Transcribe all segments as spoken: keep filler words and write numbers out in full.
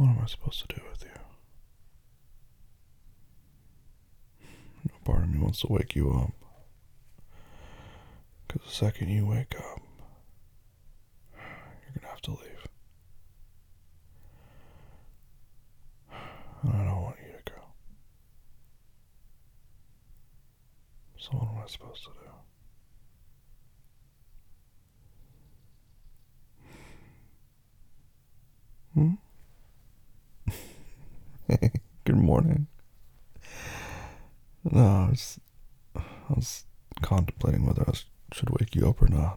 What am I supposed to do with you? No part of me wants to wake you up. Because the second you wake up, you're going to have to leave. And I don't want you to go. So what am I supposed to do? Hmm? Hey, good morning. No, I was, I was contemplating whether I should wake you up or not.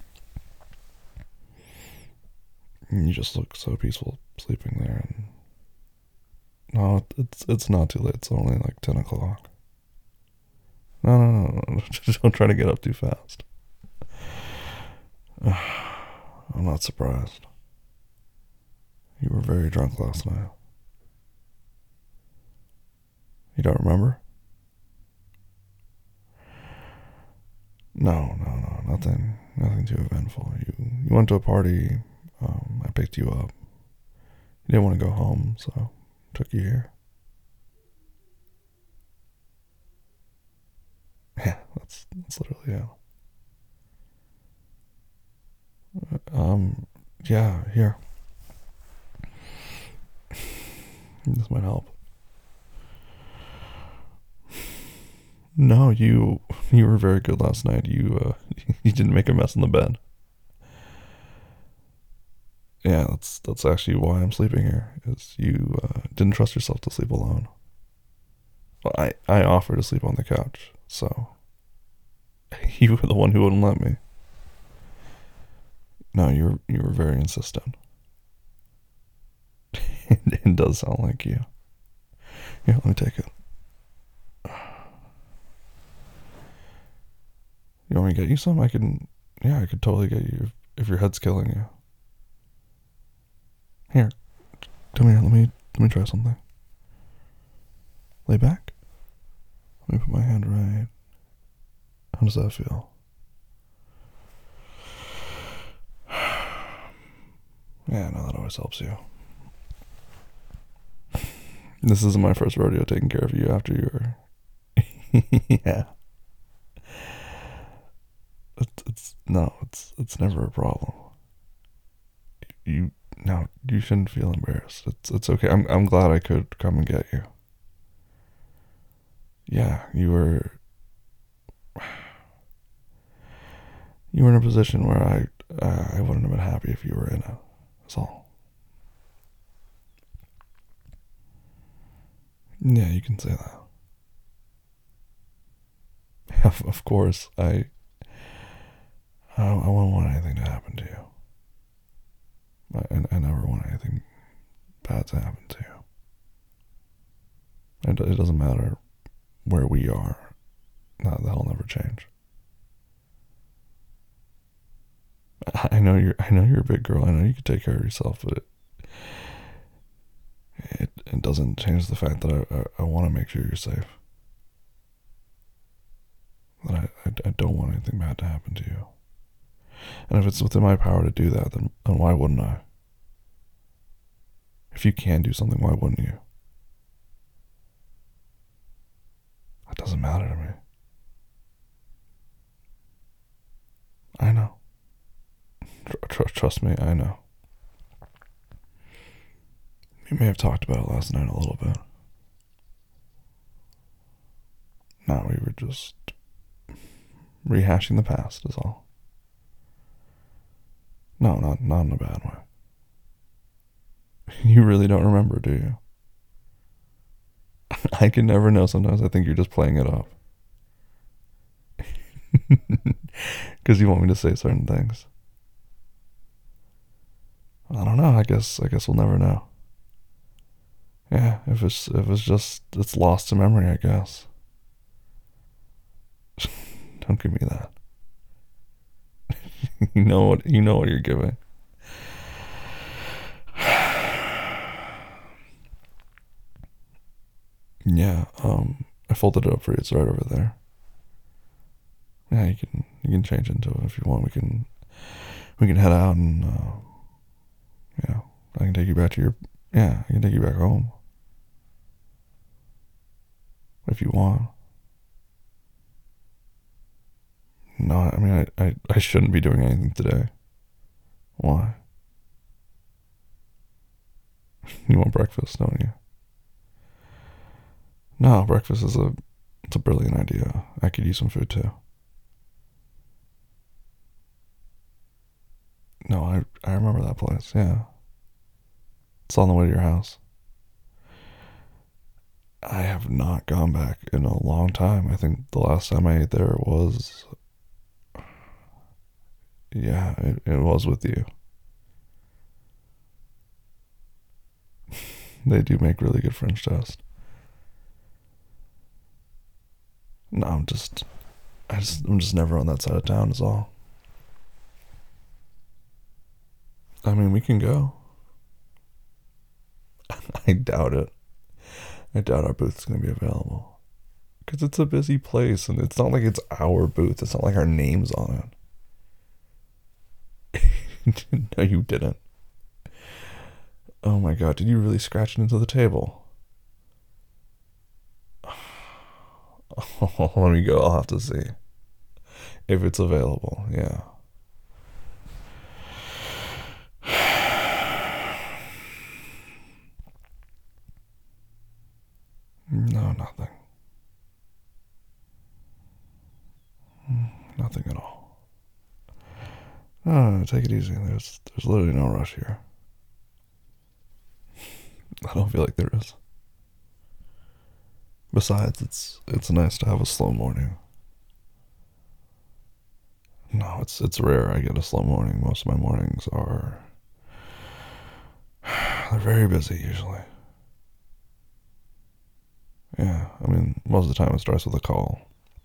You just look so peaceful sleeping there, and no, it's it's not too late. It's only like ten o'clock. No, no, no, no. Just don't try to get up too fast. I'm not surprised. You were very drunk last night. You don't remember? No, no, no, nothing, nothing too eventful. You you went to a party. Um, I picked you up. You didn't want to go home, so took you here. Yeah, that's that's literally it. Um, yeah, here. This might help. No, you you were very good last night. You uh, you didn't make a mess in the bed. Yeah, that's that's actually why I'm sleeping here. Is you uh, didn't trust yourself to sleep alone. Well, I I offered to sleep on the couch, so you were the one who wouldn't let me. No, you were you were very insistent. it, it does sound like you. Here, let me take it. You want me to get you some? I can. Yeah, I could totally get you if, if your head's killing you. Here, come here. Let me let me try something. Lay back. Let me put my hand right. How does that feel? Yeah, no, that always helps you. This isn't my first rodeo taking care of you after you're. Yeah. It's, it's no, it's it's never a problem. You no, you shouldn't feel embarrassed. It's it's okay. I'm I'm glad I could come and get you. Yeah, you were you were in a position where I uh, I wouldn't have been happy if you were in it. That's all. Yeah, you can say that. Of, of course, I I, I wouldn't want anything to happen to you. I, I never want anything bad to happen to you. It, it doesn't matter where we are. That, that'll never change. I know you're. I know you're a big girl. I know you can take care of yourself, but it it, it doesn't change the fact that I I, I want to make sure you're safe. That I, I I don't want anything bad to happen to you. And if it's within my power to do that, then then why wouldn't I? If you can do something, why wouldn't you? It doesn't matter to me. I know. Tr- tr- trust me, I know. We may have talked about it last night a little bit. No, we were just rehashing the past, is all. No, not not in a bad way. You really don't remember, do you? I can never know. Sometimes I think you're just playing it up. Because you want me to say certain things. I don't know. I guess I guess we'll never know. Yeah, if it's if it's just it's lost to memory, I guess. Don't give me that. You know what you know what you're giving. Yeah, um, I folded it up for you. It's right over there. Yeah, you can you can change into it if you want. We can we can head out and uh, you know I can take you back to your Yeah, I can take you back home if you want. No, I mean, I, I, I shouldn't be doing anything today. Why? You want breakfast, don't you? No, breakfast is a it's a brilliant idea. I could use some food too. No, I I remember that place. Yeah, it's on the way to your house. I have not gone back in a long time. I think the last time I ate there was yeah, it, it was with you. They do make really good French toast. No, I'm just I just I'm just never on that side of town is all. I mean, we can go. I doubt it. I doubt our booth's going to be available. Because it's a busy place and it's not like it's our booth. It's not like our name's on it. No, you didn't. Oh my god, did you really scratch it into the table? Oh, let me go. I'll have to see if it's available. Yeah. No, nothing. Nothing at all. No, no, take it easy. There's there's literally no rush here. I don't feel like there is. Besides, it's it's nice to have a slow morning. No, it's it's rare I get a slow morning. Most of my mornings are they're very busy usually. Yeah, I mean most of the time it starts with a call.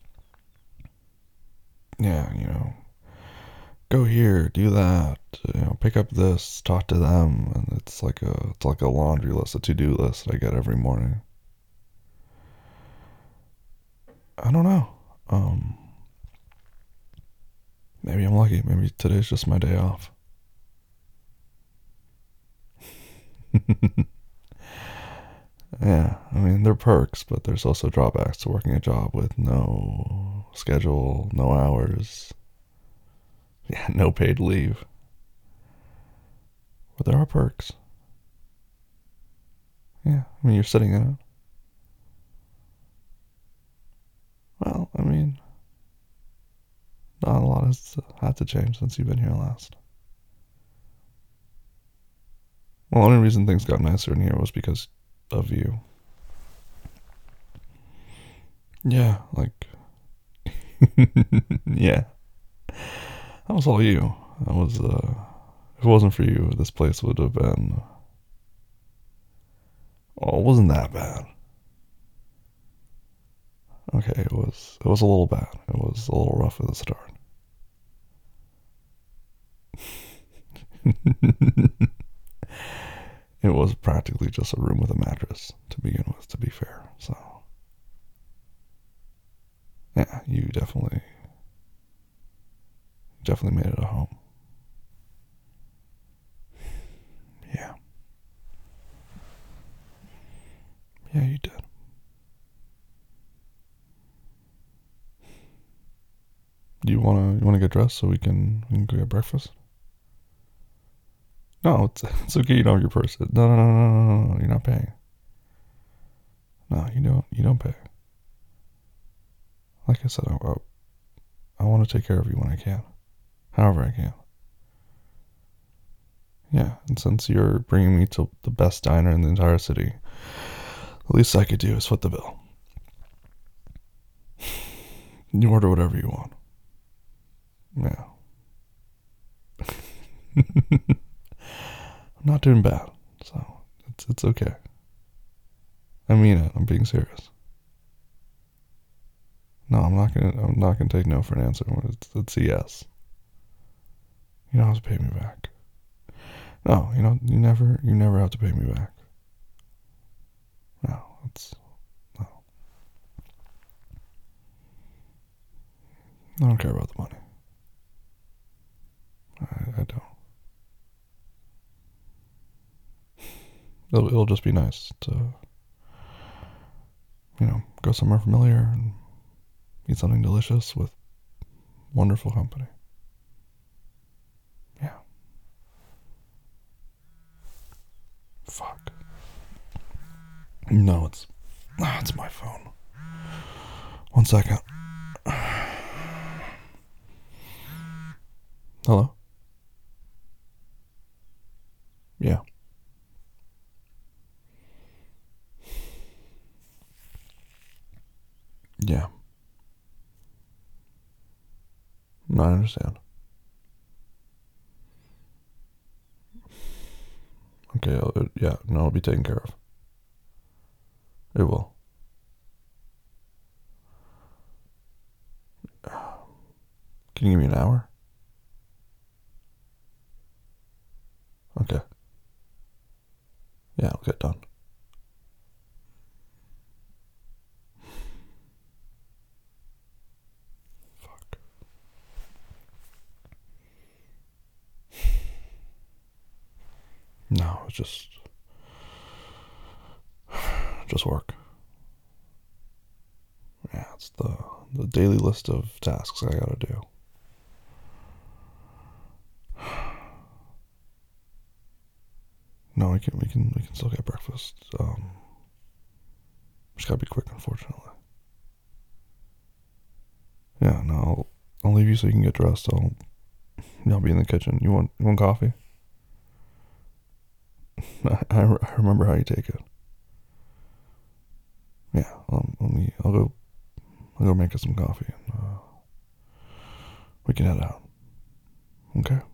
Yeah, you know, go here, do that, you know, pick up this, talk to them, and it's like a it's like a laundry list, a to do list I get every morning. I don't know. Um, maybe I'm lucky. Maybe today's just my day off. Yeah, I mean, they're perks, but there's also drawbacks to working a job with no schedule, no hours, yeah, no paid leave. But there are perks. Yeah, I mean, you're sitting in it. Well, I mean, not a lot has had to change since you've been here last. Well, the only reason things got nicer in here was because of you. Yeah, like, yeah, that was all you. That was, uh, if it wasn't for you, this place would have been, oh, it wasn't that bad. Okay, it was, it was a little bad. It was a little rough at the start. It was practically just a room with a mattress to begin with, to be fair. So, yeah, you definitely, definitely made it a home. Yeah, yeah, you did. Do you wanna you wanna get dressed so we can we can go get breakfast? No, it's it's okay. You don't have your purse. No, no, no, no, no, no. You're not paying. No, you don't. You don't pay. Like I said, I, I, I want to take care of you when I can, however I can. Yeah, and since you're bringing me to the best diner in the entire city, the least I could do is foot the bill. You order whatever you want. Yeah. I'm not doing bad, so it's it's okay. I mean it. I'm being serious. No, I'm not gonna. I'm not gonna take no for an answer. It's, it's a yes. You don't have to pay me back. No, you know, you never, you never have to pay me back. No, it's no. I don't care about the money. I, I don't. it'll, it'll just be nice to, you know, go somewhere familiar and eat something delicious with wonderful company. Yeah. Fuck. No, it's, ah, it's my phone. One second. Hello? Yeah. Yeah. No, I understand. Okay, uh, yeah, no, it'll be taken care of. It will. Can you give me an hour? Okay. Yeah, it'll get done. Fuck. No, it's just, just work. Yeah, it's the the daily list of tasks I gotta do. No, we can we can we can still get breakfast. Um, just gotta be quick, unfortunately. Yeah, no, I'll, I'll leave you so you can get dressed. I'll I'll be in the kitchen. You want you want coffee? I, I, I remember how you take it. Yeah, um, let me. I'll go. I'll go make us some coffee, and uh, we can head out. Okay.